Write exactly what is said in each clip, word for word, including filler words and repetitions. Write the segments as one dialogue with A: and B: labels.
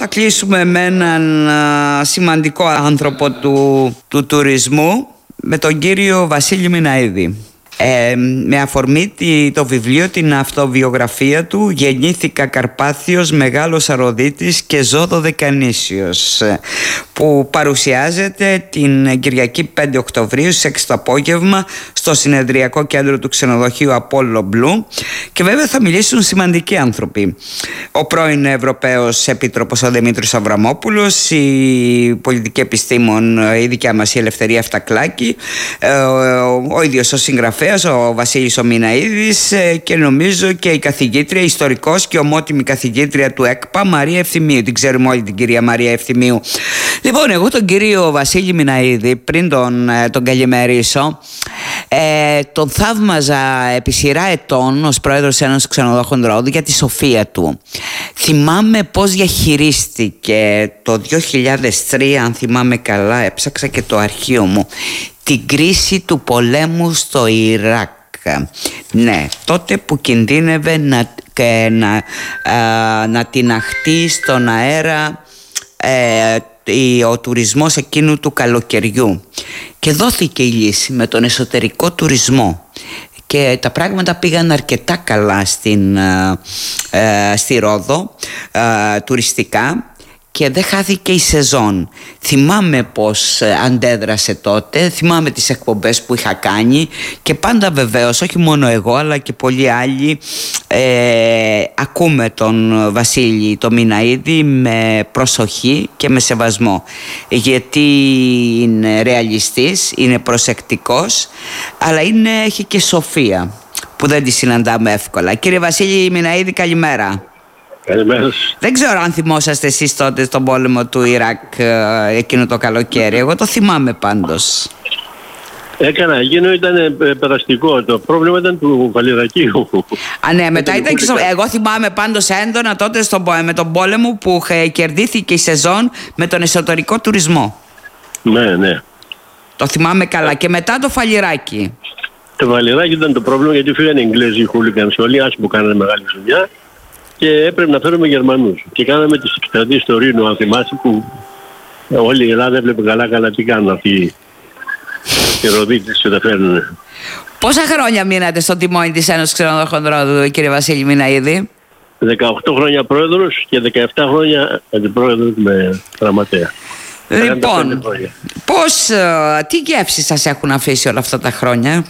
A: Θα κλείσουμε με έναν α, σημαντικό άνθρωπο του, του τουρισμού, με τον κύριο Βασίλη Μιναΐδη. Ε, με αφορμή το βιβλίο, την αυτοβιογραφία του, «Γεννήθηκα Καρπάθιος, μεγάλος Αροδίτης και ζω δωδεκανήσιος», που παρουσιάζεται την Κυριακή πέντε Οκτωβρίου στις έξι το απόγευμα στο συνεδριακό κέντρο του ξενοδοχείου Apollo Blue. Και βέβαια θα μιλήσουν σημαντικοί άνθρωποι: ο πρώην Ευρωπαίος Επίτροπος ο Δημήτρης Αβραμόπουλος, η πολιτική επιστήμον η δικιά μας η Ελευθερία Φτακλάκη, ο ίδιος ο συγγραφέας ο Βασίλης ο Μιναΐδης και νομίζω και η καθηγήτρια, ιστορικός και ομότιμη καθηγήτρια του ΕΚΠΑ, Μαρία Ευθυμίου. Την ξέρουμε όλοι την κυρία Μαρία Ευθυμίου. Λοιπόν, εγώ τον κύριο Βασίλη Μιναΐδη, πριν τον, τον καλημερίσω, ε, τον θαύμαζα επί σειρά ετών ως πρόεδρος Ένωσης Ξενοδόχων Ρόδου για τη σοφία του. Θυμάμαι πώς διαχειρίστηκε το δύο χιλιάδες τρία, αν θυμάμαι καλά, έψαξα και το αρχείο μου, την κρίση του πολέμου στο Ιράκ. Ναι, τότε που κινδύνευε να, και να, α, να τιναχτεί στον αέρα ε, ο τουρισμός εκείνου του καλοκαιριού. Και δόθηκε η λύση με τον εσωτερικό τουρισμό. Και τα πράγματα πήγαν αρκετά καλά στην, ε, στη Ρόδο, ε, τουριστικά. Και δεν χάθηκε η σεζόν. Θυμάμαι πως αντέδρασε τότε, θυμάμαι τις εκπομπές που είχα κάνει και πάντα βεβαίως, όχι μόνο εγώ αλλά και πολλοί άλλοι, ε, ακούμε τον Βασίλη το Μιναΐδη με προσοχή και με σεβασμό, γιατί είναι ρεαλιστής, είναι προσεκτικός, αλλά είναι, έχει και σοφία που δεν τη συναντάμε εύκολα. Κύριε Βασίλη Μιναΐδη, καλημέρα.
B: Καλημέρα.
A: Δεν ξέρω αν θυμόσαστε εσείς τότε στον πόλεμο του Ιράκ εκείνο το καλοκαίρι. Εγώ το θυμάμαι πάντως.
B: Έκανα, εκείνο ήταν περαστικό. Το πρόβλημα ήταν του Βαλιδακίου.
A: Α, ναι, μετά ήταν και... Εγώ θυμάμαι πάντως έντονα τότε στον, με τον πόλεμο που κερδίθηκε η σεζόν με τον εσωτερικό τουρισμό.
B: Ναι, ναι.
A: Το θυμάμαι καλά. Και μετά το Φαλιράκι.
B: Το Φαλιράκι ήταν το πρόβλημα, γιατί φύγανε οι Εγγλέζοι χούλικαν όλοι, άσοι που κάνανε μεγάλη δουλειά. Και έπρεπε να φέρουμε Γερμανούς. Και κάναμε τις εκστρατείες στο Ρήνο, αν θυμάσαι, που όλη η Ελλάδα έβλεπε καλά καλά τι κάνουν αυτοί οι Ροδίτες και τα φέρνουν.
A: Πόσα χρόνια μείνατε στο τιμόνι της Ένωσης Ξενοδόχων Ρόδου, κύριε Βασίλη Μιναΐδη?
B: δεκαοκτώ χρόνια πρόεδρος και δεκαεπτά χρόνια αντιπρόεδρος με γραμματέα.
A: Λοιπόν, πώς, τι γεύσεις σας έχουν αφήσει όλα αυτά τα χρόνια?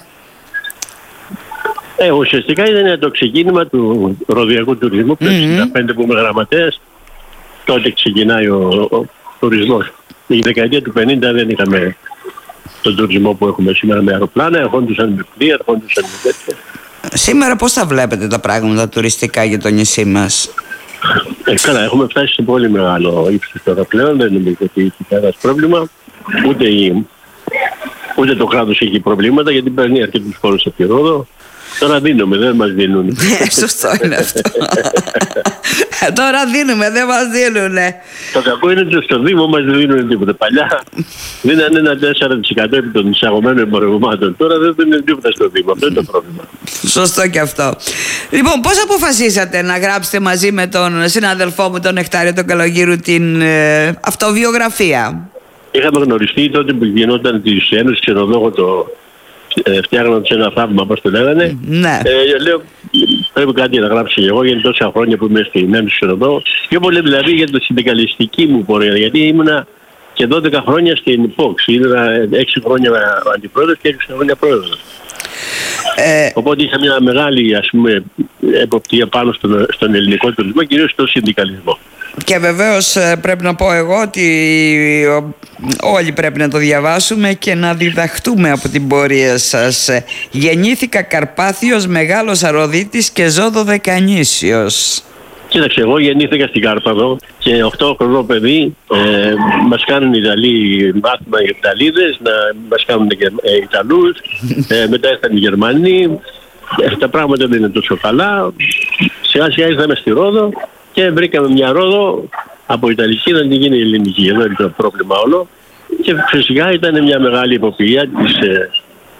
B: Ε, ουσιαστικά ήταν το ξεκίνημα του ροδιακού τουρισμού, το εξήντα πέντε που είμαι γραμματέας, τότε ξεκινάει ο, ο, ο τουρισμός. Η δεκαετία του πενήντα δεν είχαμε τον τουρισμό που έχουμε σήμερα με αεροπλάνα, ερχόντουσαν με πλοία, ερχόντουσαν με τέτοια. Σήμερα
A: πώς θα βλέπετε τα πράγματα τουριστικά για το νησί μας?
B: Ε, καλά, έχουμε φτάσει σε πολύ μεγάλο ύψος τώρα πλέον, δεν νομίζω ότι έχει κανένα πρόβλημα, ούτε, η, ούτε το κράτος έχει προβλήματα, γιατί παίρνει αρκετούς φόρους από τη Ρόδο. Τώρα δίνουμε, δεν μας δίνουν.
A: Σωστό είναι αυτό. Τώρα δίνουμε, δεν μας δίνουνε.
B: Το κακό είναι ότι στο Δήμο μας δεν δίνουν τίποτα. Παλιά δίνανε ένα τέσσερα τοις εκατό επί των εισαγωμένων εμπορευμάτων. Τώρα δεν δίνουν τίποτα στο Δήμο. Αυτό είναι το πρόβλημα.
A: Σωστό και αυτό. Λοιπόν, πώς αποφασίσατε να γράψετε μαζί με τον συνάδελφό μου, τον Νεκτάριο τον Καλογύρου, την ε, αυτοβιογραφία?
B: Είχαμε γνωριστεί τότε που γινόταν τη Ένωση Ξενοδόχων, το Ε, φτιάχνοντας ένα θαύμα, όπως το λέγανε.
A: Ναι.
B: Ε, λέω, πρέπει κάτι να γράψω εγώ, γιατί τόσα χρόνια που είμαι στην Ένωση Ξενοδόχων. Πιο πολύ δηλαδή για τη συνδικαλιστική μου πορεία, γιατί ήμουνα και δώδεκα χρόνια στην Fox. Ήμουνα έξι χρόνια αντιπρόεδρος και έξι χρόνια πρόεδρος. Ε, Οπότε είχα μια μεγάλη, ας πούμε, εποπτεία πάνω στον, στον ελληνικό τουρισμό, κυρίως στον συνδικαλισμό.
A: Και βεβαίως πρέπει να πω εγώ ότι όλοι πρέπει να το διαβάσουμε και να διδαχτούμε από την πορεία σας. Γεννήθηκα Καρπάθιος, μεγάλος Αροδίτης και ζω δωδεκανήσιος.
B: Κοίταξε, εγώ γεννήθηκα στην Κάρπαθο και οκτώ χρονών παιδί, ε, μας κάνουν οι Ιταλοί μάθημα για Ιταλίδες, να μας κάνουν και ε, Ιταλούς, ε, μετά ήρθαν οι Γερμανοί, ε, τα πράγματα δεν είναι τόσο καλά. Σιγά σιγά ήρθαμε στη Ρόδο και βρήκαμε μια Ρόδο από Ιταλική να την γίνει ελληνική. Εδώ είναι το πρόβλημα όλο. Και φυσικά ήταν μια μεγάλη υποποιία της, ε,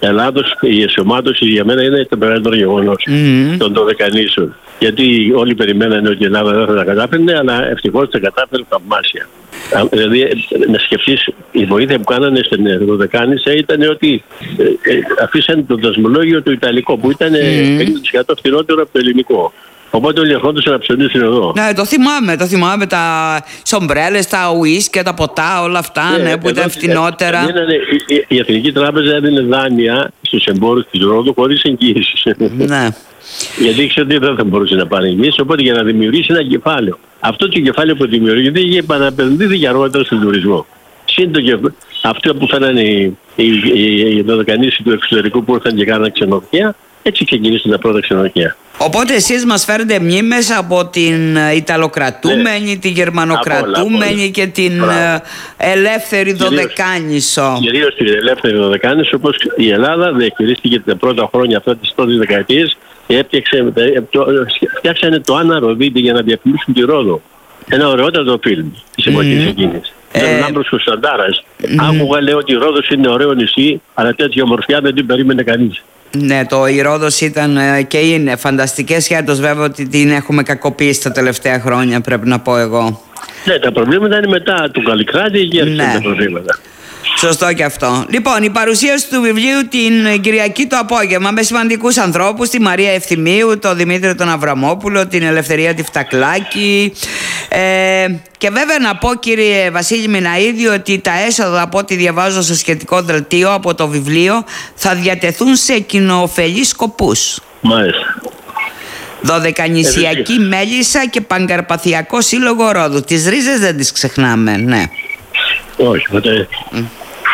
B: Ελλάδος, η ενσωμάτωση για μένα είναι το μεγαλύτερο γεγονός mm-hmm. των δωδεκανήσεων. Γιατί όλοι περιμένανε ότι η Ελλάδα δεν θα τα κατάφερνε, αλλά ευτυχώς τα κατάφερε θαυμάσια. Δηλαδή, να σκεφτείς, η βοήθεια που κάνανε στην δωδεκάνησα ήταν ότι ε, ε, αφήσανε το δασμολόγιο του Ιταλικό, που ήταν mm-hmm. πενήντα τοις εκατό φθηνότερο από το ελληνικό. Οπότε όλοι ερχόντουσαν να ψωνίσουν εδώ.
A: Ναι, το θυμάμαι, το θυμάμαι. Τα σομπρέλες, τα ουίσκια, τα ποτά, όλα αυτά ναι, ναι, που ήταν φτηνότερα.
B: Η, η, η Εθνική Τράπεζα έδινε δάνεια στους εμπόρους της Ρόδου χωρίς εγγύησεις.
A: Ναι.
B: Γιατί ήξερε ότι δεν θα μπορούσε να πάρει εγγύησεις, οπότε για να δημιουργήσει ένα κεφάλαιο. Αυτό το κεφάλαιο που δημιουργήθηκε επαναπενδύθηκε αργότερα στον τουρισμό. Συν το κεφάλαιο. Αυτό που φέρανε οι, οι, οι, οι δωδεκανήσοι του εξωτερικού που ήρθαν και κάναν ξενοδοχεία, έτσι ξεκινήσαν τα πρώτα ξενοδοχεία.
A: Οπότε εσείς μας φέρετε μνήμες από την Ιταλοκρατούμενη, ναι. τη Γερμανοκρατούμενη και την Μπράβο. ελεύθερη δωδεκάνησο.
B: Κυρίως την ελεύθερη δωδεκάνησο, όπως η Ελλάδα διαχειρίστηκε τα πρώτα χρόνια αυτά της πρώτης δεκαετίας και φτιάξανε το Άννα Ροδίτη για να διαφημίσουν τη Ρόδο. Ένα ωραιότατο φιλμ της εποχής mm. εκείνης. Ε, ο Λάμπρος Κωνσταντάρας. Mm. Άκουγα, λέω, ότι η Ρόδος είναι ωραίο νησί, αλλά τέτοια ομορφιά δεν την περίμενε κανείς.
A: Ναι, το η Ρόδος ήταν και είναι φανταστικές, σχέτως βέβαια ότι την έχουμε κακοποιήσει τα τελευταία χρόνια, πρέπει να πω εγώ.
B: Ναι, τα προβλήματα είναι μετά του Καλλικράτη και έρχονται ναι. τα προβλήματα.
A: Σωστό και αυτό. Λοιπόν, η παρουσίαση του βιβλίου την Κυριακή το απόγευμα με σημαντικούς ανθρώπους, τη Μαρία Ευθυμίου, τον Δημήτρη τον Αβραμόπουλο, την Ελευθερία τη Φτακλάκη. Ε, και βέβαια να πω, κύριε Βασίλη Μιναΐδη, ότι τα έσοδα από ό,τι διαβάζω στο σχετικό δελτίο από το βιβλίο θα διατεθούν σε κοινοοφελείς σκοπούς.
B: Μάλιστα.
A: Δωδεκανησιακή Μέλισσα και Παγκαρπαθιακό Σύλλογο Ρόδου. Τις ρίζες δεν τις ξεχνάμε, ναι.
B: Όχι, ποτέ. Mm.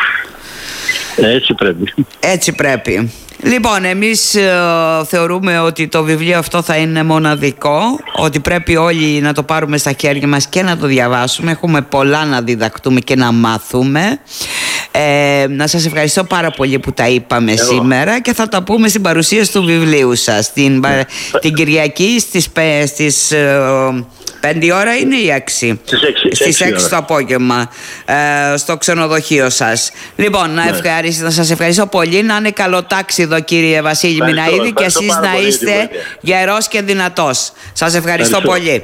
B: Έτσι πρέπει.
A: Έτσι πρέπει. Λοιπόν, εμείς ε, θεωρούμε ότι το βιβλίο αυτό θα είναι μοναδικό, ότι πρέπει όλοι να το πάρουμε στα χέρια μας και να το διαβάσουμε. Έχουμε πολλά να διδακτούμε και να μάθουμε. Ε, να σας ευχαριστώ πάρα πολύ που τα είπαμε Εγώ. σήμερα και θα τα πούμε στην παρουσίαση του βιβλίου σας την, την Κυριακή στις, στις ε, πέντε ώρα είναι ή έξι? Στις έξι το απόγευμα ε, στο ξενοδοχείο σας. Λοιπόν, να, ναι. ευχαριστώ, να σας ευχαριστώ πολύ. Να είναι καλό τάξιδο, κύριε Βασίλη Μιναΐδη, και εσείς να είστε γερός και δυνατός. Σας ευχαριστώ, ευχαριστώ. πολύ.